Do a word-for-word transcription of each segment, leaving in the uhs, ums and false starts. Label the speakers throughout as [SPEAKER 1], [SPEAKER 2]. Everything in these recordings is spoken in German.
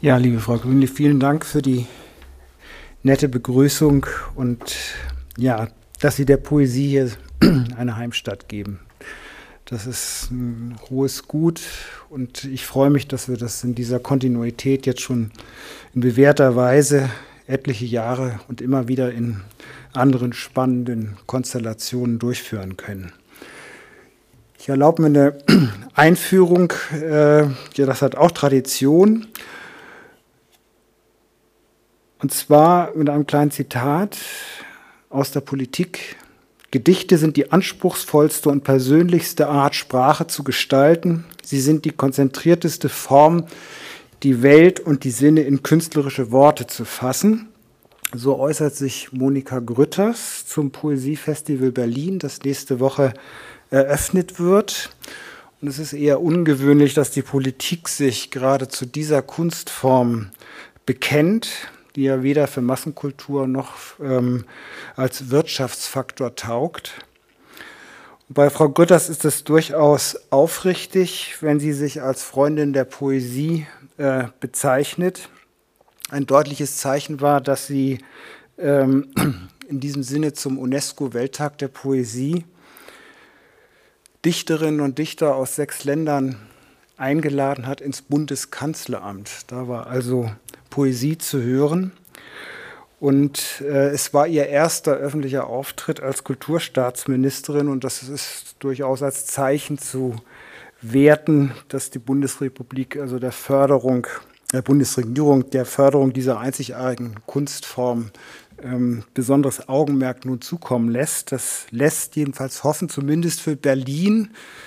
[SPEAKER 1] Ja, liebe Frau Grünli, vielen Dank für die nette Begrüßung und ja, dass Sie der Poesie hier eine Heimstatt geben. Das ist ein hohes Gut und ich freue mich, dass wir das in dieser Kontinuität jetzt schon in bewährter Weise etliche Jahre und immer wieder in anderen spannenden Konstellationen durchführen können. Ich erlaube mir eine Einführung, äh, ja, das hat auch Tradition. Und zwar mit einem kleinen Zitat aus der Politik. Gedichte sind die anspruchsvollste und persönlichste Art, Sprache zu gestalten. Sie sind die konzentrierteste Form, die Welt und die Sinne in künstlerische Worte zu fassen. So äußert sich Monika Grütters zum Poesiefestival Berlin, das nächste Woche eröffnet wird. Und es ist eher ungewöhnlich, dass die Politik sich gerade zu dieser Kunstform bekennt, die ja weder für Massenkultur noch ähm, als Wirtschaftsfaktor taugt. Und bei Frau Grütters ist es durchaus aufrichtig, wenn sie sich als Freundin der Poesie äh, bezeichnet. Ein deutliches Zeichen war, dass sie ähm, in diesem Sinne zum UNESCO-Welttag der Poesie Dichterinnen und Dichter aus sechs Ländern eingeladen hat ins Bundeskanzleramt. Da war also Poesie zu hören. Und äh, es war ihr erster öffentlicher Auftritt als Kulturstaatsministerin und das ist durchaus als Zeichen zu werten, dass die Bundesrepublik also der Förderung, der Bundesregierung der Förderung dieser einzigartigen Kunstform ähm, besonderes Augenmerk nun zukommen lässt. Das lässt jedenfalls hoffen, zumindest für Berlin.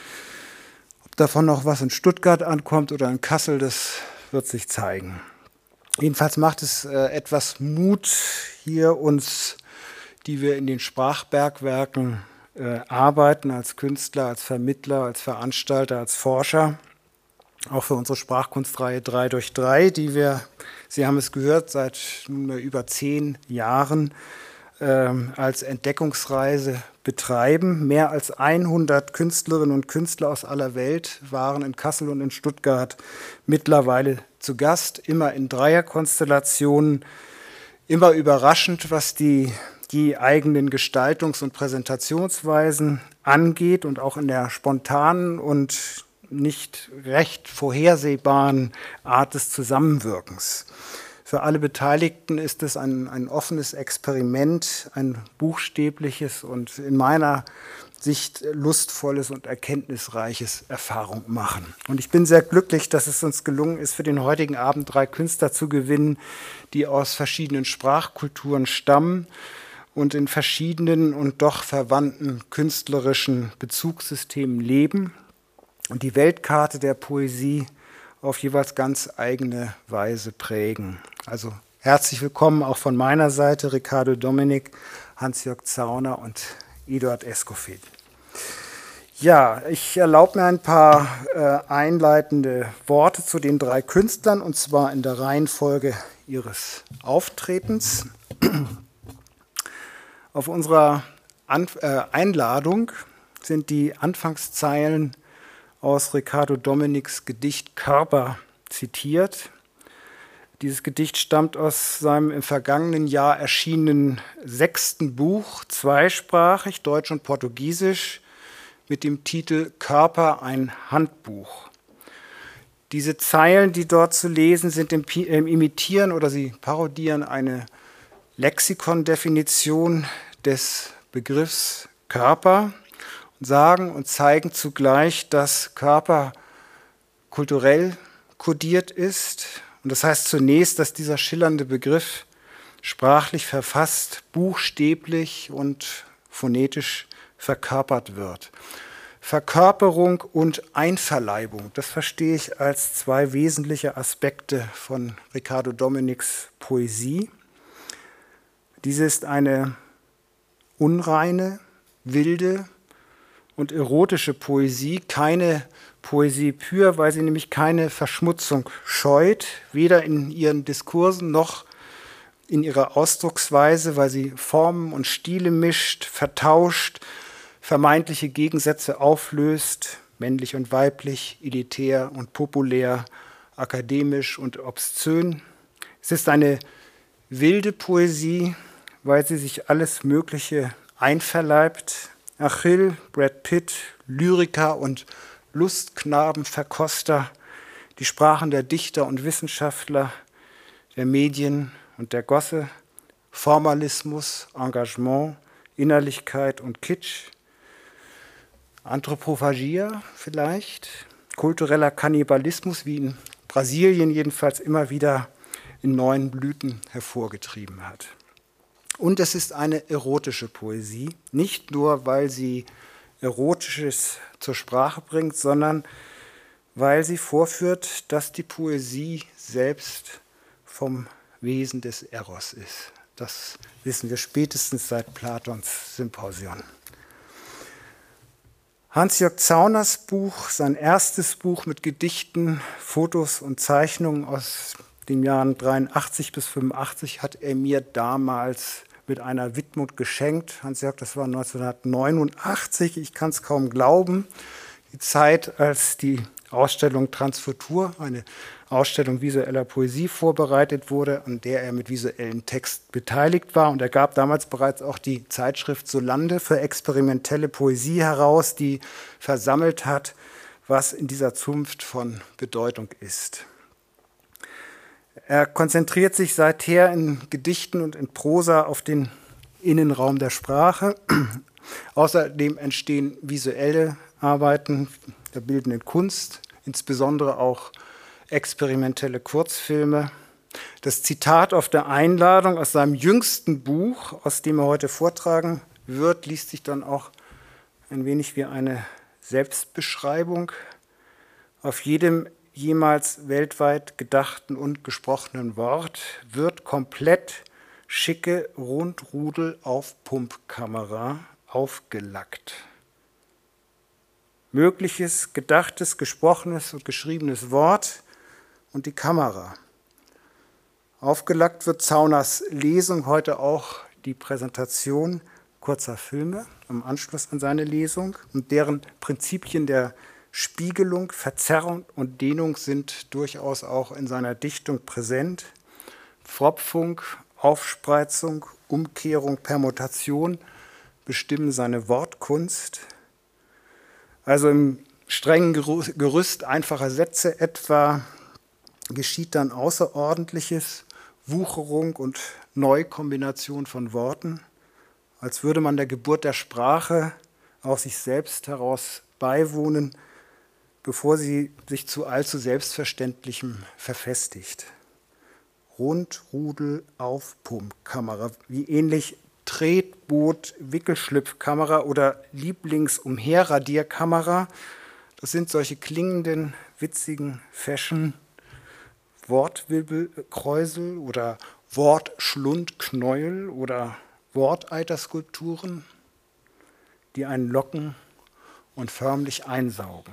[SPEAKER 1] Ob davon noch was in Stuttgart ankommt oder in Kassel, das wird sich zeigen. Jedenfalls macht es äh, etwas Mut, hier uns, die wir in den Sprachbergwerken äh, arbeiten, als Künstler, als Vermittler, als Veranstalter, als Forscher, auch für unsere Sprachkunstreihe drei durch drei, die wir, Sie haben es gehört, seit nunmehr über zehn Jahren äh, als Entdeckungsreise betreiben. Mehr als hundert Künstlerinnen und Künstler aus aller Welt waren in Kassel und in Stuttgart mittlerweile zu Gast, immer in Dreierkonstellationen, immer überraschend, was die, die eigenen Gestaltungs- und Präsentationsweisen angeht und auch in der spontanen und nicht recht vorhersehbaren Art des Zusammenwirkens. Für alle Beteiligten ist es ein, ein offenes Experiment, ein buchstäbliches und in meiner Sicht lustvolles und erkenntnisreiches Erfahrung machen. Und ich bin sehr glücklich, dass es uns gelungen ist, für den heutigen Abend drei Künstler zu gewinnen, die aus verschiedenen Sprachkulturen stammen und in verschiedenen und doch verwandten künstlerischen Bezugssystemen leben und die Weltkarte der Poesie auf jeweils ganz eigene Weise prägen. Also herzlich willkommen auch von meiner Seite, Riccardo Dominik, Hans-Jörg Zauner und Eduard Escoffier. Ja, ich erlaube mir ein paar äh, einleitende Worte zu den drei Künstlern, und zwar in der Reihenfolge ihres Auftretens. Auf unserer An- äh, Einladung sind die Anfangszeilen aus Riccardo Dominiks Gedicht Körper zitiert. Dieses Gedicht stammt aus seinem im vergangenen Jahr erschienenen sechsten Buch, zweisprachig, Deutsch und Portugiesisch, mit dem Titel Körper, ein Handbuch. Diese Zeilen, die dort zu lesen sind, im, im imitieren oder sie parodieren eine Lexikondefinition des Begriffs Körper und sagen und zeigen zugleich, dass Körper kulturell kodiert ist. Und das heißt zunächst, dass dieser schillernde Begriff sprachlich verfasst, buchstäblich und phonetisch verkörpert wird. Verkörperung und Einverleibung, das verstehe ich als zwei wesentliche Aspekte von Riccardo Dominiks Poesie. Diese ist eine unreine, wilde und erotische Poesie, keine Poesie pur, weil sie nämlich keine Verschmutzung scheut, weder in ihren Diskursen noch in ihrer Ausdrucksweise, weil sie Formen und Stile mischt, vertauscht, vermeintliche Gegensätze auflöst, männlich und weiblich, elitär und populär, akademisch und obszön. Es ist eine wilde Poesie, weil sie sich alles Mögliche einverleibt. Achill, Brad Pitt, Lyriker und Lustknabenverkoster, die Sprachen der Dichter und Wissenschaftler, der Medien und der Gosse, Formalismus, Engagement, Innerlichkeit und Kitsch, Anthropophagia vielleicht, kultureller Kannibalismus, wie in Brasilien jedenfalls immer wieder in neuen Blüten hervorgetrieben hat. Und es ist eine erotische Poesie, nicht nur, weil sie Erotisches zur Sprache bringt, sondern weil sie vorführt, dass die Poesie selbst vom Wesen des Eros ist. Das wissen wir spätestens seit Platons Symposion. Hans-Jörg Zauners Buch, sein erstes Buch mit Gedichten, Fotos und Zeichnungen aus den Jahren dreiundachtzig bis fünfundachtzig, hat er mir damals mit einer Widmung geschenkt. Hans-Jörg, das war neunzehnhundertneunundachtzig, ich kann es kaum glauben. Die Zeit, als die Ausstellung Transfutur, eine Ausstellung visueller Poesie, vorbereitet wurde, an der er mit visuellem Text beteiligt war. Und er gab damals bereits auch die Zeitschrift Solande für experimentelle Poesie heraus, die versammelt hat, was in dieser Zunft von Bedeutung ist. Er konzentriert sich seither in Gedichten und in Prosa auf den Innenraum der Sprache. Außerdem entstehen visuelle Arbeiten der bildenden Kunst, insbesondere auch experimentelle Kurzfilme. Das Zitat auf der Einladung aus seinem jüngsten Buch, aus dem er heute vortragen wird, liest sich dann auch ein wenig wie eine Selbstbeschreibung. Auf jedem jemals weltweit gedachten und gesprochenen Wort wird komplett schicke Rundrudel auf Pumpkamera aufgelackt. Mögliches, gedachtes, gesprochenes und geschriebenes Wort und die Kamera. Aufgelackt wird Zauners Lesung, heute auch die Präsentation kurzer Filme im Anschluss an seine Lesung, und deren Prinzipien der Spiegelung, Verzerrung und Dehnung sind durchaus auch in seiner Dichtung präsent. Pfropfung, Aufspreizung, Umkehrung, Permutation bestimmen seine Wortkunst. Also im strengen Gerüst einfacher Sätze etwa geschieht dann Außerordentliches, Wucherung und Neukombination von Worten, als würde man der Geburt der Sprache aus sich selbst heraus beiwohnen, bevor sie sich zu allzu Selbstverständlichem verfestigt. Rundrudel auf Pumpkamera, wie ähnlich Tretboot, Wickelschlüpfkamera oder Lieblingsumherradierkamera. Das sind solche klingenden, witzigen Fashion, Wortwirbelkräusel oder Wortschlundknäuel oder Worteiterskulpturen, die einen locken und förmlich einsaugen.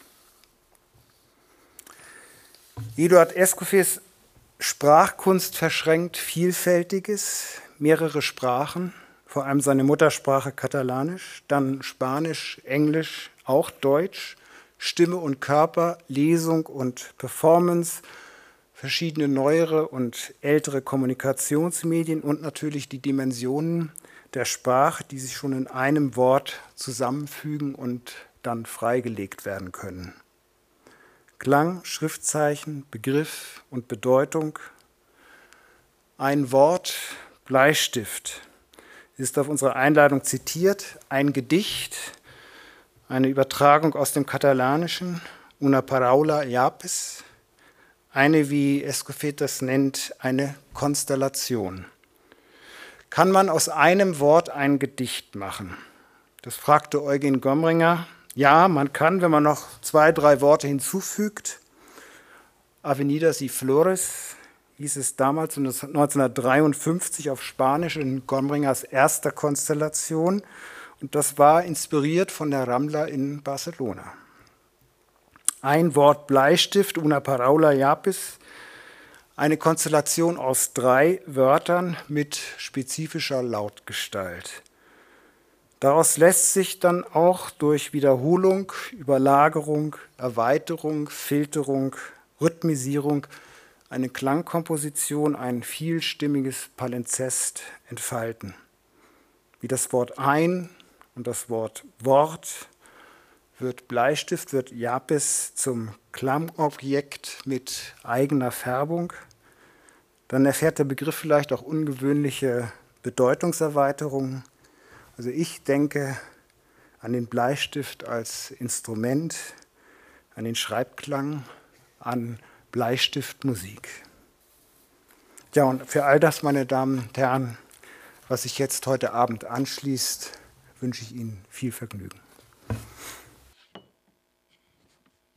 [SPEAKER 1] Eduard Escoffets Sprachkunst verschränkt Vielfältiges, mehrere Sprachen, vor allem seine Muttersprache Katalanisch, dann Spanisch, Englisch, auch Deutsch, Stimme und Körper, Lesung und Performance, verschiedene neuere und ältere Kommunikationsmedien und natürlich die Dimensionen der Sprache, die sich schon in einem Wort zusammenfügen und dann freigelegt werden können. Klang, Schriftzeichen, Begriff und Bedeutung. Ein Wort, Bleistift, ist auf unserer Einladung zitiert. Ein Gedicht, eine Übertragung aus dem Katalanischen, una paraula llapis, eine, wie Escoffet das nennt, eine Konstellation. Kann man aus einem Wort ein Gedicht machen? Das fragte Eugen Gomringer. Ja, man kann, wenn man noch zwei, drei Worte hinzufügt. Avenidas y Flores hieß es damals neunzehnhundertdreiundfünfzig auf Spanisch in Gomringers erster Konstellation. Und das war inspiriert von der Rambla in Barcelona. Ein Wort Bleistift, una paraula llapis, eine Konstellation aus drei Wörtern mit spezifischer Lautgestalt. Daraus lässt sich dann auch durch Wiederholung, Überlagerung, Erweiterung, Filterung Rhythmisierung eine Klangkomposition, ein vielstimmiges Palimpsest entfalten. Wie das Wort ein und das Wort Wort wird Bleistift, wird Iapis zum Klangobjekt mit eigener Färbung. Dann erfährt der Begriff vielleicht auch ungewöhnliche Bedeutungserweiterungen. Also ich denke an den Bleistift als Instrument, an den Schreibklang, an Bleistiftmusik. Ja, und für all das, meine Damen und Herren, was sich jetzt heute Abend anschließt, wünsche ich Ihnen viel Vergnügen.